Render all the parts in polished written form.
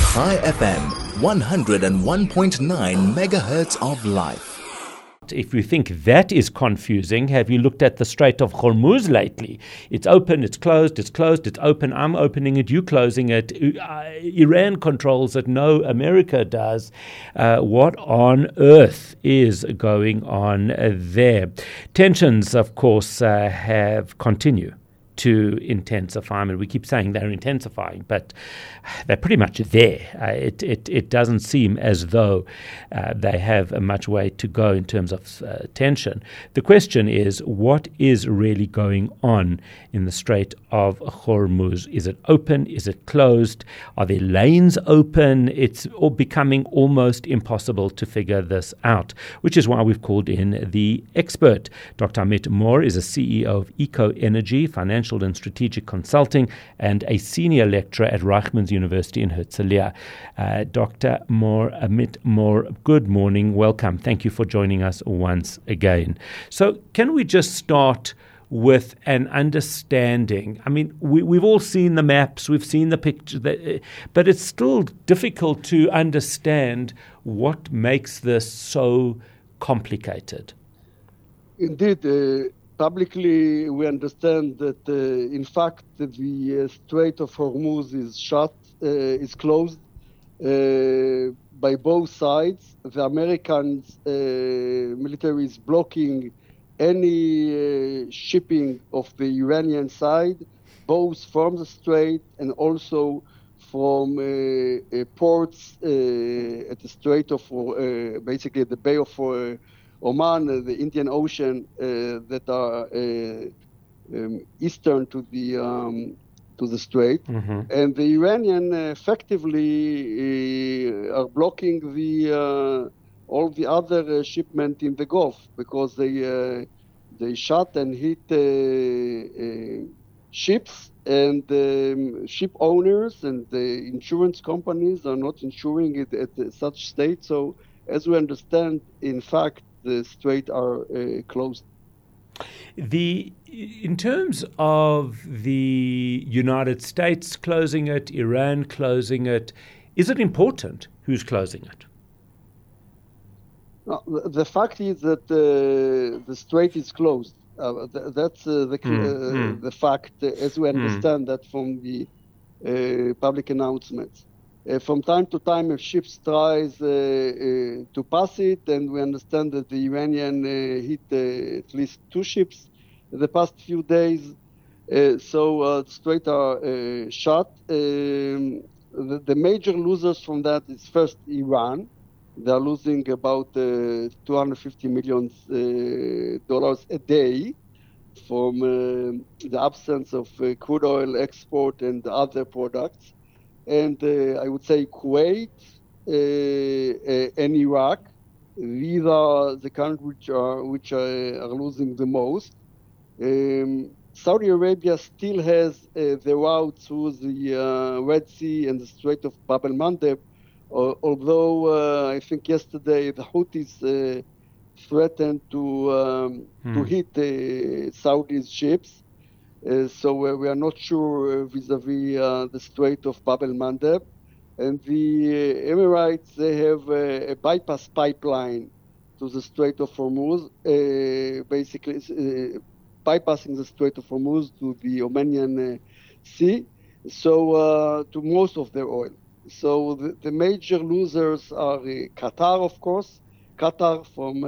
High FM, 101.9 megahertz of life. If you think that is confusing, have you looked at the Strait of Hormuz lately? It's open, it's closed, it's closed, it's open, I'm opening it, you closing it. Iran controls it, no, America does. What on earth is going on there? Tensions, of course, have continued to intensify. I mean, we keep saying they're intensifying, but they're pretty much there. It doesn't seem as though they have a much way to go in terms of tension. The question is, what is really going on in the Strait of Hormuz? Is it open? Is it closed? Are there lanes open? It's all becoming almost impossible to figure this out, which is why we've called in the expert. Dr. Amit Mor is a CEO of Eco Energy, Financial and Strategic Consulting, and a senior lecturer at Reichman's University in Herzliya. Dr. Amit Mor, good morning. Welcome. Thank you for joining us once again. So can we just start with an understanding? I mean, we've all seen the maps, we've seen the pictures, but it's still difficult to understand what makes this so complicated. Indeed. Publicly, we understand that, in fact, the Strait of Hormuz is closed by both sides. The American military is blocking any shipping of the Iranian side, both from the strait and also from ports at the Strait of, basically the Bay of Oman, the Indian Ocean, that are eastern to the strait, and the Iranian effectively are blocking all the other shipment in the Gulf because they shot and hit ships, and ship owners and the insurance companies are not insuring it at such state. So, as we understand, in fact, the strait are closed. In terms of the United States closing it, Iran closing it, is it important who's closing it? No, the fact is that the strait is closed. That's the fact, as we understand that from the public announcements. From time to time, a ship tries to pass it, and we understand that the Iranian hit at least 2 ships in the past few days. So the strait are shut. The major losers from that is first Iran. They are losing about $250 million a day from the absence of crude oil export and other products. And I would say Kuwait and Iraq, these are the countries which are losing the most. Saudi Arabia still has the route through the Red Sea and the Strait of Bab el-Mandeb, although I think yesterday the Houthis threatened to hit Saudi's ships. So we are not sure vis-a-vis the Strait of Bab el-Mandeb. And the Emirates, they have a bypass pipeline to the Strait of Hormuz, basically bypassing the Strait of Hormuz to the Omanian Sea, so to most of their oil. So the major losers are Qatar, of course. Qatar,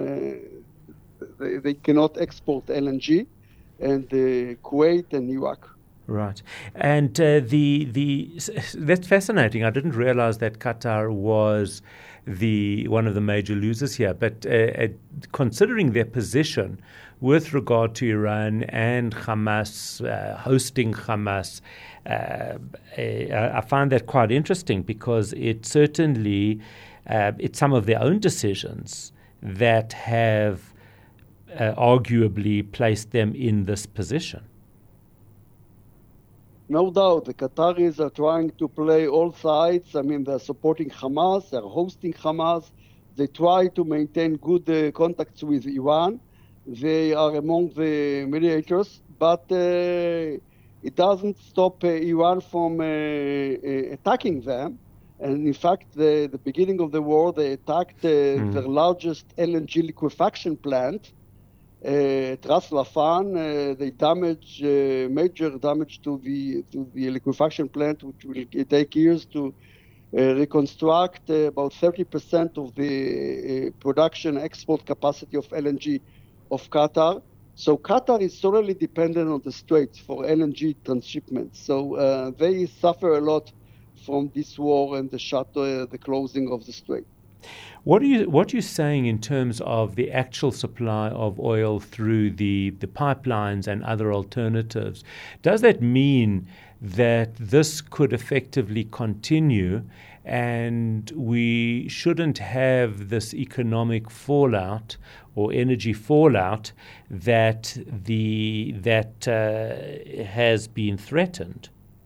they cannot export LNG. And Kuwait and Iraq. Right. And that's fascinating. I didn't realize that Qatar was one of the major losers here. But considering their position with regard to Iran and Hamas, hosting Hamas, I find that quite interesting because it certainly, it's some of their own decisions that have arguably placed them in this position. No doubt, the Qataris are trying to play all sides. I mean, they're supporting Hamas, they're hosting Hamas. They try to maintain good contacts with Iran. They are among the mediators, but it doesn't stop Iran from attacking them. And in fact, the beginning of the war, they attacked the largest LNG liquefaction plant at Ras Laffan. They damaged major damage to the liquefaction plant, which will take years to reconstruct. About 30% of the production export capacity of LNG of Qatar. So Qatar is solely dependent on the Straits for LNG transshipment. So they suffer a lot from this war and the closing of the Strait. What are you saying in terms of the actual supply of oil through the pipelines and other alternatives? Does that mean that this could effectively continue and we shouldn't have this economic fallout or energy fallout that has been threatened?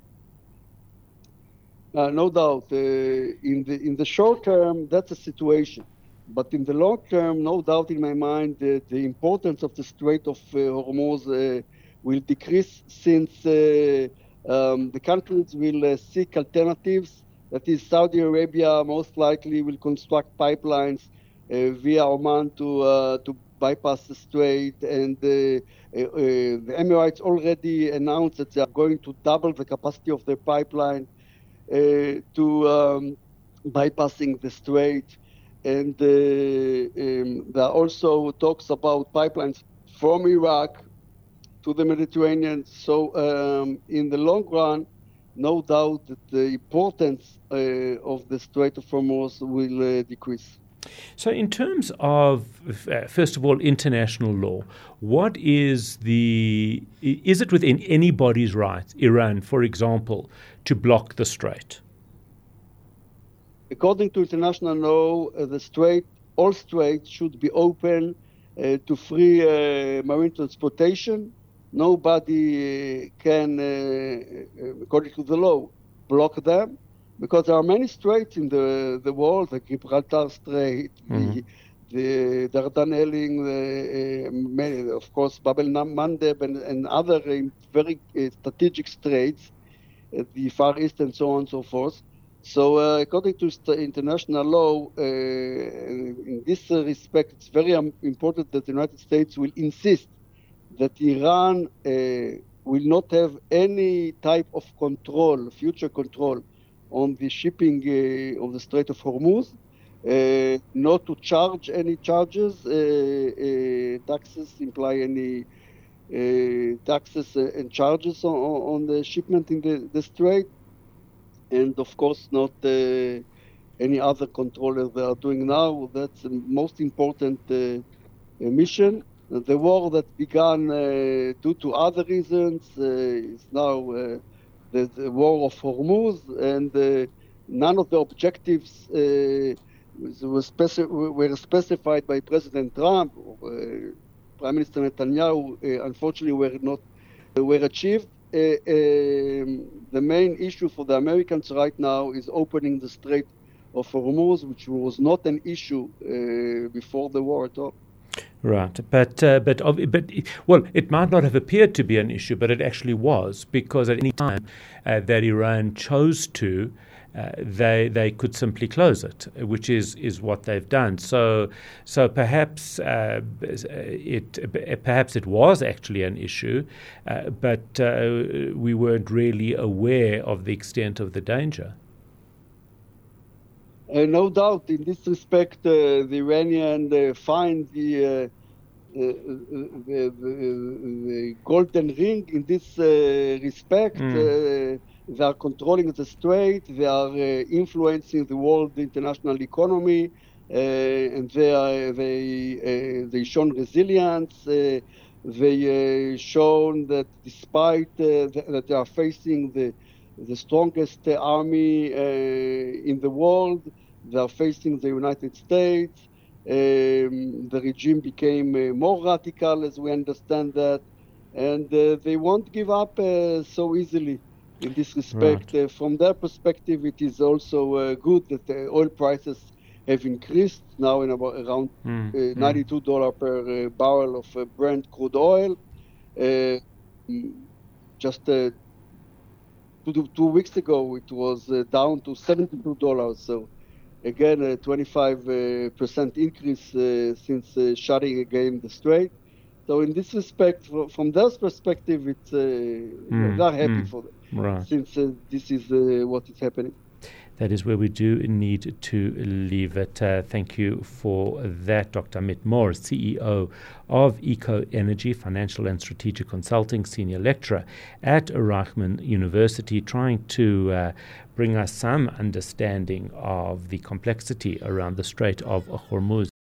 No doubt. In the short term, that's a situation. But in the long term, no doubt in my mind that the importance of the Strait of Hormuz will decrease, since the countries will seek alternatives. That is, Saudi Arabia most likely will construct pipelines via Oman to bypass the strait, and the Emirates already announced that they are going to double the capacity of their pipeline to bypassing the strait. And there are also talks about pipelines from Iraq to the Mediterranean. So in the long run, no doubt that the importance of the Strait of Hormuz will decrease. So in terms of, first of all, international law, what is it within anybody's right, Iran, for example, to block the strait? According to international law, all straits should be open to free marine transportation. Nobody can, according to the law, block them, because there are many straits in the world, the Gibraltar Strait, the Dardanelles, of course, Bab el-Mandeb, and other very strategic straits, the Far East and so on and so forth. So according to international law, in this respect, it's very important that the United States will insist that Iran will not have any type of control, future control, on the shipping of the Strait of Hormuz, not to charge any charges, taxes, imply any taxes and charges on the shipment in the strait, and of course not any other control as they are doing now. That's the most important mission. The war that began due to other reasons is now the war of Hormuz, and none of the objectives were specified by President Trump. Prime Minister Netanyahu, unfortunately, were achieved. The main issue for the Americans right now is opening the Strait of Hormuz, which was not an issue before the war at all. Right, but well, it might not have appeared to be an issue, but it actually was, because at any time that Iran chose to, they could simply close it, which is what they've done. So perhaps it was actually an issue, but we weren't really aware of the extent of the danger. No doubt. In this respect, the Iranians find the golden ring in this respect. They are controlling the strait. They are influencing the world international economy, and they shown resilience. They shown that despite that they are facing the strongest army in the world, they are facing the United States. The regime became more radical, as we understand that, and they won't give up so easily in this respect. Right. From their perspective, it is also good that the oil prices have increased now in around $92 per barrel of Brent crude oil. Just 2 weeks ago, it was down to $72. So again, a 25% increase since shutting again the strait. So in this respect, from their perspective, it's they're happy for them, right. since this is what is happening. That is where we do need to leave it. Thank you for that, Dr. Amit Mor, CEO of Eco Energy, Financial and Strategic Consulting, Senior Lecturer at Reichman University, trying to bring us some understanding of the complexity around the Strait of Hormuz.